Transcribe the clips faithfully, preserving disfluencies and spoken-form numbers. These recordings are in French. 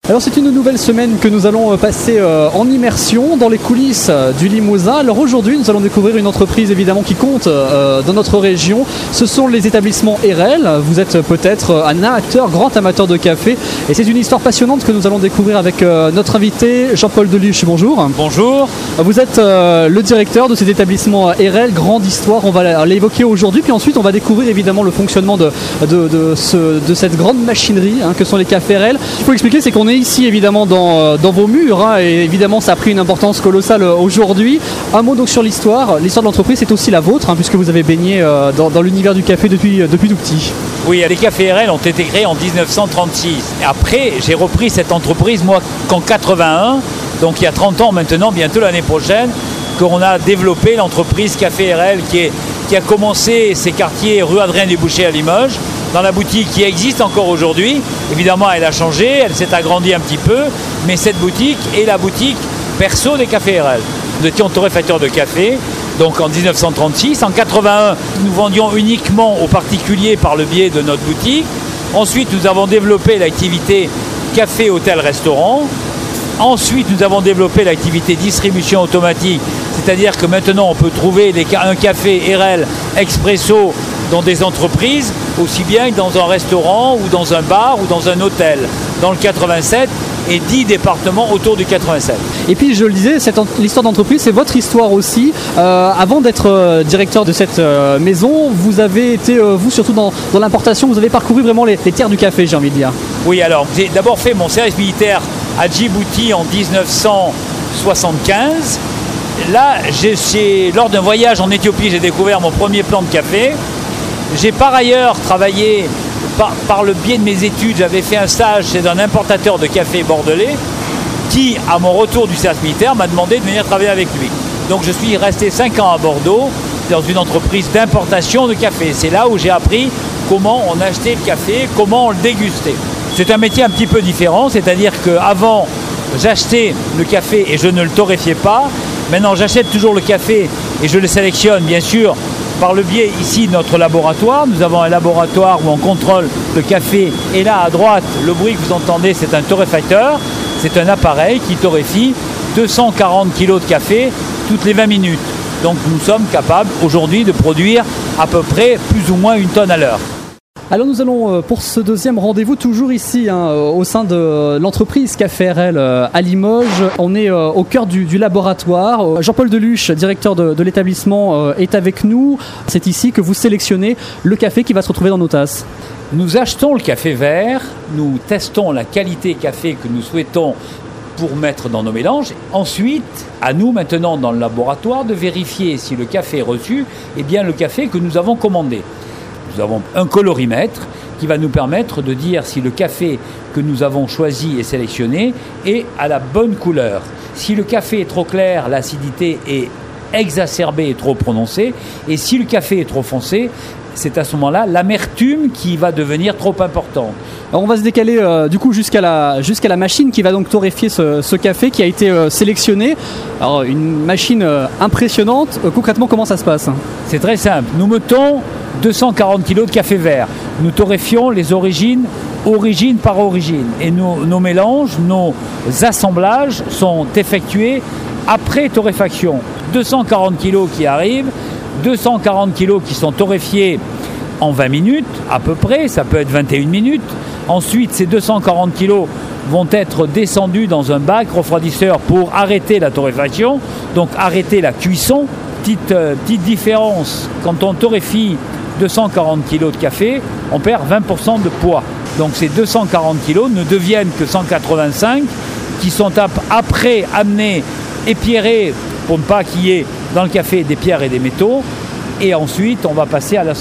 Alors c'est une nouvelle semaine que nous allons passer euh, en immersion dans les coulisses euh, du Limousin. Alors aujourd'hui nous allons découvrir une entreprise évidemment qui compte euh, dans notre région. Ce sont les établissements Erel. Vous êtes peut-être un amateur, grand amateur de café et c'est une histoire passionnante que nous allons découvrir avec euh, notre invité Jean-Paul Deluche. Bonjour. Bonjour. Vous êtes euh, le directeur de cet établissement Erel, grande histoire, on va l'évoquer aujourd'hui puis ensuite on va découvrir évidemment le fonctionnement de, de, de, ce, de cette grande machinerie hein, que sont les cafés Erel. Il faut expliquer c'est qu'on est ici évidemment dans, dans vos murs hein, et évidemment ça a pris une importance colossale aujourd'hui. Un mot donc sur l'histoire. L'histoire de l'entreprise c'est aussi la vôtre hein, puisque vous avez baigné euh, dans, dans l'univers du café depuis, depuis tout petit. Oui, les cafés Erel ont été créés en dix-neuf cent trente-six. Et après j'ai repris cette entreprise moi qu'en quatre-vingt-un, donc il y a trente ans maintenant, bientôt l'année prochaine, qu'on a développé l'entreprise Café Erel qui, est, qui a commencé ses quartiers rue Adrien du Boucher à Limoges, dans la boutique qui existe encore aujourd'hui. Évidemment, elle a changé, elle s'est agrandie un petit peu, mais cette boutique est la boutique perso des Cafés Erel. Nous étions torréfacteurs de café, donc en dix-neuf cent trente-six. En quatre-vingt-un, nous vendions uniquement aux particuliers par le biais de notre boutique. Ensuite, nous avons développé l'activité café, hôtel, restaurant. Ensuite, nous avons développé l'activité distribution automatique, c'est-à-dire que maintenant, on peut trouver les, un café Erel Expresso dans des entreprises, aussi bien que dans un restaurant ou dans un bar ou dans un hôtel, dans le quatre-vingt-sept et dix départements autour du quatre-vingt-sept. Et puis je le disais, cette, l'histoire d'entreprise, c'est votre histoire aussi. Euh, avant d'être euh, directeur de cette euh, maison, vous avez été, euh, vous surtout dans, dans l'importation, vous avez parcouru vraiment les, les terres du café, j'ai envie de dire. Oui, alors j'ai d'abord fait mon service militaire à Djibouti en dix-neuf cent soixante-quinze. Là, j'ai, j'ai, lors d'un voyage en Éthiopie, j'ai découvert mon premier plant de café. J'ai par ailleurs travaillé, par, par le biais de mes études, j'avais fait un stage chez un importateur de café bordelais qui, à mon retour du service militaire, m'a demandé de venir travailler avec lui. Donc je suis resté cinq ans à Bordeaux dans une entreprise d'importation de café. C'est là où j'ai appris comment on achetait le café, comment on le dégustait. C'est un métier un petit peu différent, c'est-à-dire qu'avant, j'achetais le café et je ne le torréfiais pas. Maintenant, j'achète toujours le café et je le sélectionne, bien sûr, par le biais ici de notre laboratoire. Nous avons un laboratoire où on contrôle le café. Et là, à droite, le bruit que vous entendez, c'est un torréfacteur. C'est un appareil qui torréfie deux cent quarante kilos de café toutes les vingt minutes. Donc, nous sommes capables aujourd'hui de produire à peu près plus ou moins une tonne à l'heure. Alors nous allons pour ce deuxième rendez-vous toujours ici hein, au sein de l'entreprise Café Erel à Limoges. On est au cœur du, du laboratoire. Jean-Paul Deluche, directeur de, de l'établissement, est avec nous. C'est ici que vous sélectionnez le café qui va se retrouver dans nos tasses. Nous achetons le café vert, nous testons la qualité café que nous souhaitons pour mettre dans nos mélanges. Ensuite, à nous maintenant dans le laboratoire de vérifier si le café reçu est bien le café que nous avons commandé. Nous avons un colorimètre qui va nous permettre de dire si le café que nous avons choisi et sélectionné est à la bonne couleur. Si le café est trop clair, l'acidité est exacerbée et trop prononcée. Et si le café est trop foncé, c'est à ce moment-là l'amertume qui va devenir trop importante. Alors on va se décaler euh, du coup jusqu'à la, jusqu'à la machine qui va donc torréfier ce, ce café qui a été euh, sélectionné. Alors une machine euh, impressionnante. Euh, concrètement, comment ça se passe ? C'est très simple. Nous mettons deux cent quarante kilos de café vert. Nous torréfions les origines, origine par origine. Et nos, nos mélanges, nos assemblages sont effectués après torréfaction. deux cent quarante kilos qui arrivent, deux cent quarante kilos qui sont torréfiés en vingt minutes à peu près, ça peut être vingt et une minutes. Ensuite, ces deux cent quarante kilos vont être descendus dans un bac refroidisseur pour arrêter la torréfaction, donc arrêter la cuisson. Petite, euh, petite différence, quand on torréfie deux cent quarante kilos de café, on perd vingt pour cent de poids. Donc ces deux cent quarante kilos ne deviennent que cent quatre-vingt-cinq qui sont ap- après amenés, épierrés pour ne pas qu'il y ait dans le café des pierres et des métaux. Et ensuite, on va passer à,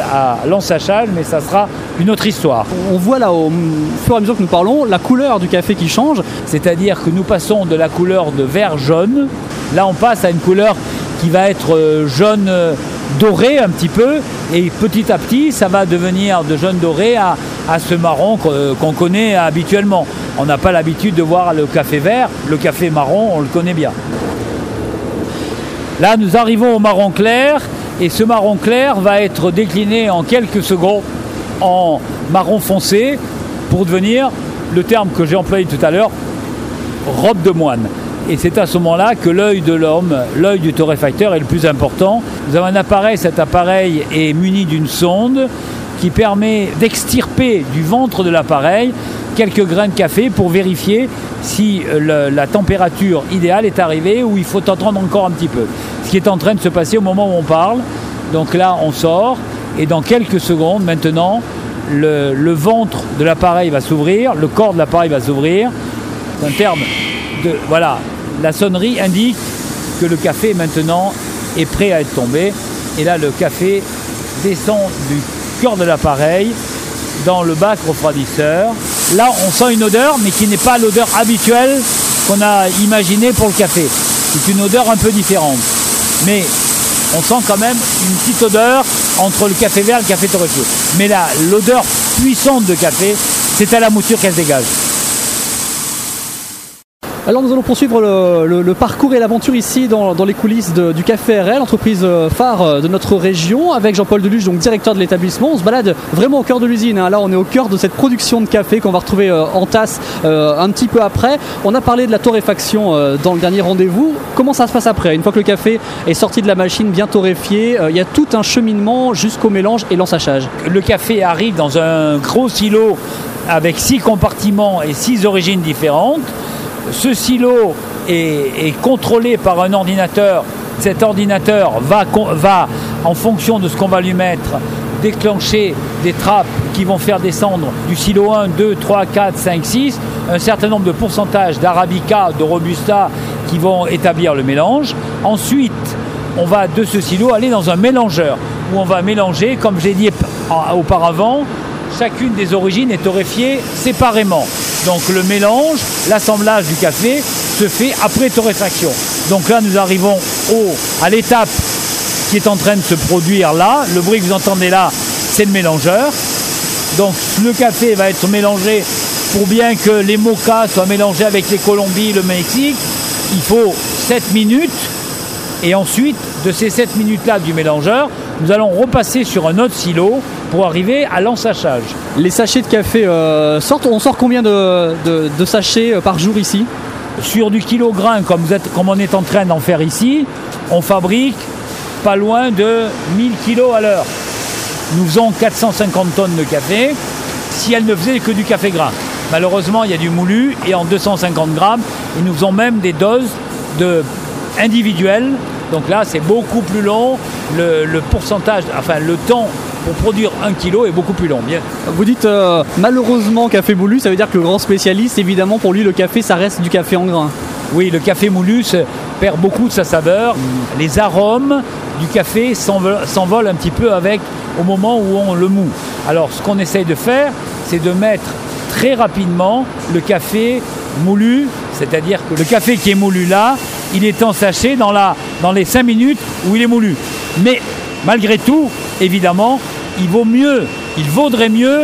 à l'ensachage, mais ça sera une autre histoire. On voit là, au fur et à mesure que nous parlons, la couleur du café qui change. C'est-à-dire que nous passons de la couleur de vert jaune, là on passe à une couleur qui va être jaune doré un petit peu, et petit à petit, ça va devenir de jaune doré à, à ce marron qu'on connaît habituellement. On n'a pas l'habitude de voir le café vert, le café marron, on le connaît bien. Là, nous arrivons au marron clair, et ce marron clair va être décliné en quelques secondes en marron foncé pour devenir le terme que j'ai employé tout à l'heure, robe de moine. Et c'est à ce moment-là que l'œil de l'homme, l'œil du torréfacteur est le plus important. Nous avons un appareil, cet appareil est muni d'une sonde qui permet d'extirper du ventre de l'appareil quelques grains de café pour vérifier si le, la température idéale est arrivée ou il faut attendre encore un petit peu. Ce qui est en train de se passer au moment où on parle. Donc là, on sort et dans quelques secondes, maintenant, le, le ventre de l'appareil va s'ouvrir, le corps de l'appareil va s'ouvrir. C'est un terme de... Voilà, la sonnerie indique que le café maintenant est prêt à être tombé. Et là, le café descend du cœur de l'appareil dans le bac refroidisseur. Là, on sent une odeur, mais qui n'est pas l'odeur habituelle qu'on a imaginée pour le café. C'est une odeur un peu différente. Mais on sent quand même une petite odeur entre le café vert et le café torréfié. Mais là, l'odeur puissante de café, c'est à la mouture qu'elle se dégage. Alors nous allons poursuivre le, le, le parcours et l'aventure ici dans, dans les coulisses de, du Café R L, entreprise phare de notre région, avec Jean-Paul Deluche, donc directeur de l'établissement. On se balade vraiment au cœur de l'usine, hein. Là on est au cœur de cette production de café qu'on va retrouver euh, en tasse euh, un petit peu après. On a parlé de la torréfaction euh, dans le dernier rendez-vous. Comment ça se passe après? Une fois que le café est sorti de la machine bien torréfié, euh, il y a tout un cheminement jusqu'au mélange et l'ensachage. Le café arrive dans un gros silo avec six compartiments et six origines différentes. Ce silo est, est contrôlé par un ordinateur. Cet ordinateur va, va, en fonction de ce qu'on va lui mettre, déclencher des trappes qui vont faire descendre du silo un, deux, trois, quatre, cinq, six, un certain nombre de pourcentages d'arabica, de robusta qui vont établir le mélange. Ensuite, on va de ce silo aller dans un mélangeur où on va mélanger, comme j'ai dit auparavant, chacune des origines est torréfiée séparément. Donc le mélange, l'assemblage du café se fait après torréfaction. Donc là, nous arrivons au, à l'étape qui est en train de se produire là. Le bruit que vous entendez là, c'est le mélangeur. Donc le café va être mélangé pour bien que les mochas soient mélangés avec les Colombies, le Mexique. Il faut sept minutes. Et ensuite, de ces sept minutes-là du mélangeur, nous allons repasser sur un autre silo pour arriver à l'ensachage. Les sachets de café euh, sortent. On sort combien de, de, de sachets par jour ici? Sur du kilogramme, comme, vous êtes, comme on est en train d'en faire ici, on fabrique pas loin de mille kilos à l'heure. Nous faisons quatre cent cinquante tonnes de café si elle ne faisait que du café gras. Malheureusement, il y a du moulu et en deux cent cinquante grammes, et nous faisons même des doses de individuelles. Donc là, c'est beaucoup plus long. Le, le pourcentage, enfin le temps pour produire un kilo est beaucoup plus long. Bien. Vous dites euh, malheureusement café moulu, ça veut dire que le grand spécialiste, évidemment, pour lui, le café, ça reste du café en grains. Oui, le café moulu perd beaucoup de sa saveur. Mmh. Les arômes du café s'envolent, s'envolent un petit peu avec au moment où on le moud. Alors, ce qu'on essaye de faire, c'est de mettre très rapidement le café moulu, c'est-à-dire que le café qui est moulu là, il est ensaché dans, la, dans les cinq minutes où il est moulu. Mais malgré tout, évidemment, il vaut mieux, il vaudrait mieux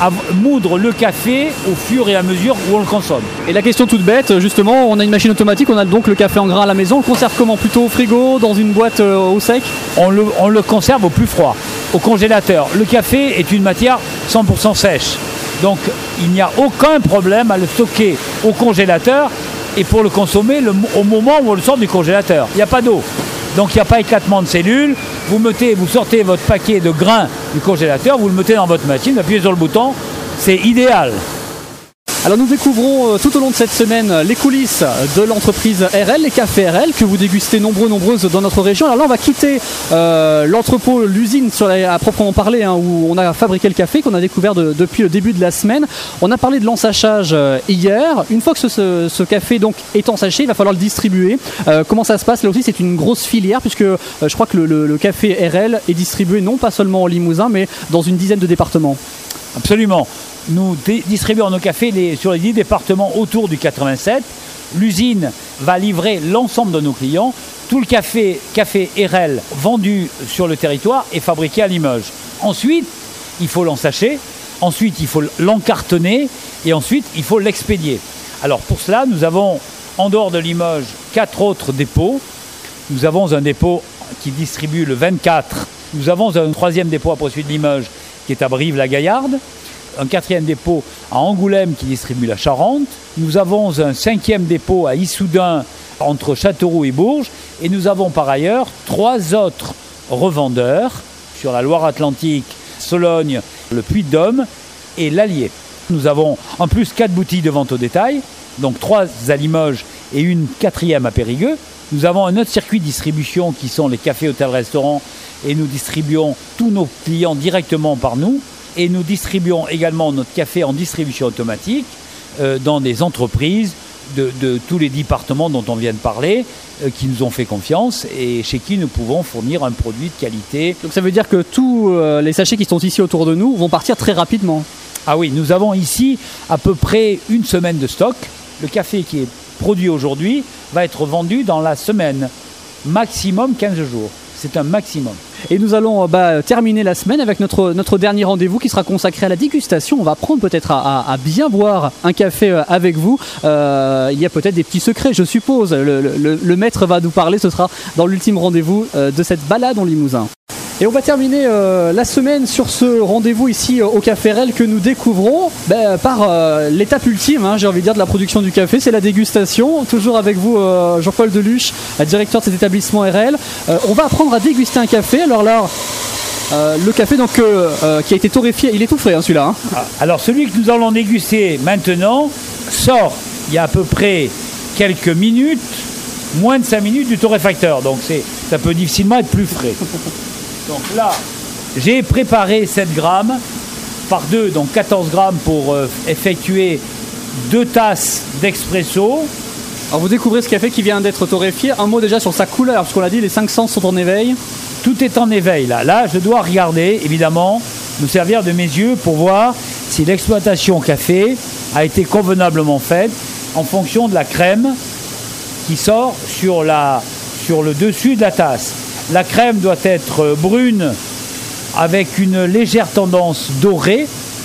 moudre le café au fur et à mesure où on le consomme. Et la question toute bête, justement, on a une machine automatique, on a donc le café en grains à la maison. On le conserve comment? Plutôt au frigo, dans une boîte euh, au sec? on le, on le conserve au plus froid, au congélateur. Le café est une matière cent pour cent sèche. Donc il n'y a aucun problème à le stocker au congélateur et pour le consommer le, au moment où on le sort du congélateur. Il n'y a pas d'eau. Donc il n'y a pas éclatement de cellules. Vous mettez, vous sortez votre paquet de grains du congélateur, vous le mettez dans votre machine, vous appuyez sur le bouton, c'est idéal. Alors nous découvrons euh, tout au long de cette semaine les coulisses de l'entreprise R L, les cafés R L que vous dégustez nombreux, nombreuses dans notre région. Alors là on va quitter euh, l'entrepôt, l'usine sur la, à proprement parler, hein, où on a fabriqué le café, qu'on a découvert de, depuis le début de la semaine. On a parlé de l'ensachage euh, hier. Une fois que ce, ce, ce café donc est ensaché, il va falloir le distribuer. Euh, comment ça se passe? Là aussi c'est une grosse filière puisque euh, je crois que le, le, le café R L est distribué non pas seulement au Limousin mais dans une dizaine de départements. Absolument. Nous dé- distribuons nos cafés les, sur les dix départements autour du quatre-vingt-sept. L'usine va livrer l'ensemble de nos clients. Tout le café, café R L vendu sur le territoire est fabriqué à Limoges. Ensuite, il faut l'ensacher. Ensuite, il faut l'encartonner. Et ensuite, il faut l'expédier. Alors pour cela, nous avons, en dehors de Limoges, quatre autres dépôts. Nous avons un dépôt qui distribue le vingt-quatre. Nous avons un troisième dépôt à proximité de Limoges qui est à Brive-la-Gaillarde. un quatrième dépôt à Angoulême qui distribue la Charente. Nous avons un cinquième dépôt à Issoudun entre Châteauroux et Bourges. Et nous avons par ailleurs trois autres revendeurs sur la Loire-Atlantique, Sologne, le Puy-de-Dôme et l'Allier. Nous avons en plus quatre boutiques de vente au détail, donc trois à Limoges et une quatrième à Périgueux. Nous avons un autre circuit de distribution qui sont les cafés, hôtels, restaurants et nous distribuons tous nos clients directement par nous. Et nous distribuons également notre café en distribution automatique euh, dans des entreprises de, de tous les départements dont on vient de parler, euh, qui nous ont fait confiance et chez qui nous pouvons fournir un produit de qualité. Donc ça veut dire que tous euh, les sachets qui sont ici autour de nous vont partir très rapidement. Ah oui, nous avons ici à peu près une semaine de stock. Le café qui est produit aujourd'hui va être vendu dans la semaine, maximum quinze jours. C'est un maximum. Et nous allons bah, terminer la semaine avec notre, notre dernier rendez-vous qui sera consacré à la dégustation. On va apprendre peut-être à, à, à bien boire un café avec vous. Euh, il y a peut-être des petits secrets, je suppose. Le, le, le maître va nous parler, ce sera dans l'ultime rendez-vous de cette balade en Limousin. Et on va terminer euh, la semaine sur ce rendez-vous ici euh, au Café R E L que nous découvrons bah, par euh, l'étape ultime, hein, j'ai envie de dire, de la production du café, c'est la dégustation. Toujours avec vous, euh, Jean-Paul Deluche, directeur de cet établissement R E L. Euh, on va apprendre à déguster un café. Alors là, euh, le café donc, euh, euh, qui a été torréfié, il est tout frais hein, celui-là. Hein. Ah, alors celui que nous allons déguster maintenant sort il y a à peu près quelques minutes, moins de cinq minutes du torréfacteur. Donc c'est, ça peut difficilement être plus frais. Donc là, j'ai préparé sept grammes par deux, donc quatorze grammes pour euh, effectuer deux tasses d'expresso. Alors vous découvrez ce café qui vient d'être torréfié. Un mot déjà sur sa couleur, parce qu'on l'a dit, les cinq sens sont en éveil. Tout est en éveil là. Là, je dois regarder, évidemment, me servir de mes yeux pour voir si l'exploitation café a été convenablement faite en fonction de la crème qui sort sur, la, sur le dessus de la tasse. La crème doit être brune avec une légère tendance dorée.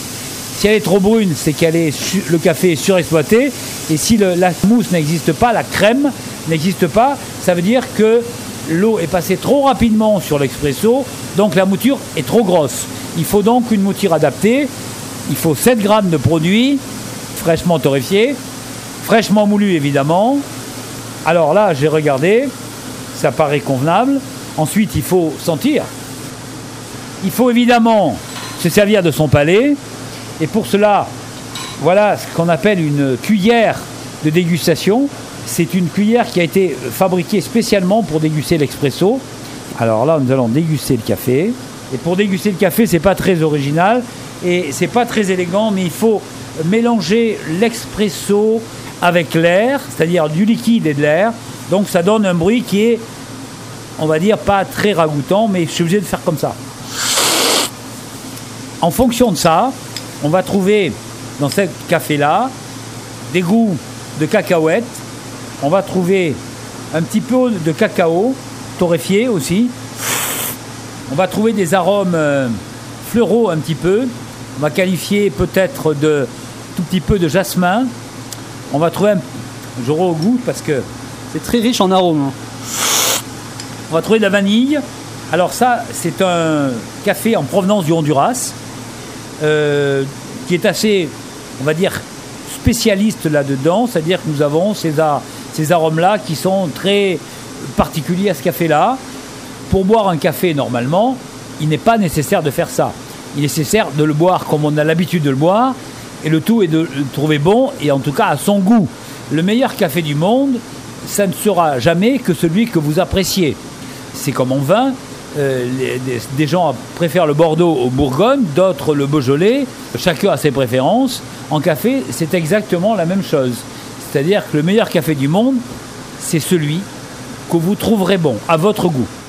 Si elle est trop brune, c'est que le café est surexploité. Et si le, la mousse n'existe pas, la crème n'existe pas, ça veut dire que l'eau est passée trop rapidement sur l'expresso, donc la mouture est trop grosse. Il faut donc une mouture adaptée. Il faut sept grammes de produit fraîchement torréfié, fraîchement moulu évidemment. Alors là, j'ai regardé, ça paraît convenable. Ensuite, il faut sentir. Il faut évidemment se servir de son palais. Et pour cela, voilà ce qu'on appelle une cuillère de dégustation. C'est une cuillère qui a été fabriquée spécialement pour déguster l'expresso. Alors là, nous allons déguster le café. Et pour déguster le café, c'est pas très original et c'est pas très élégant, mais il faut mélanger l'expresso avec l'air, c'est-à-dire du liquide et de l'air. Donc ça donne un bruit qui est, on va dire, pas très ragoûtant, mais je suis obligé de faire comme ça. En fonction de ça, on va trouver dans ce café-là des goûts de cacahuètes. On va trouver un petit peu de cacao torréfié aussi. On va trouver des arômes euh, fleuraux un petit peu. On va qualifier peut-être de tout petit peu de jasmin. On va trouver un... J'aurai au goût parce que c'est très riche en arômes. On va trouver de la vanille. Alors ça, c'est un café en provenance du Honduras, euh, qui est assez, on va dire, spécialiste là-dedans. C'est-à-dire que nous avons ces, a- ces arômes-là qui sont très particuliers à ce café-là. Pour boire un café, normalement, il n'est pas nécessaire de faire ça. Il est nécessaire de le boire comme on a l'habitude de le boire. Et le tout est de le trouver bon, et en tout cas à son goût. Le meilleur café du monde, ça ne sera jamais que celui que vous appréciez. C'est comme en vin, euh, les, des, des gens préfèrent le Bordeaux au Bourgogne, d'autres le Beaujolais, chacun a ses préférences. En café, c'est exactement la même chose. C'est-à-dire que le meilleur café du monde, c'est celui que vous trouverez bon, à votre goût.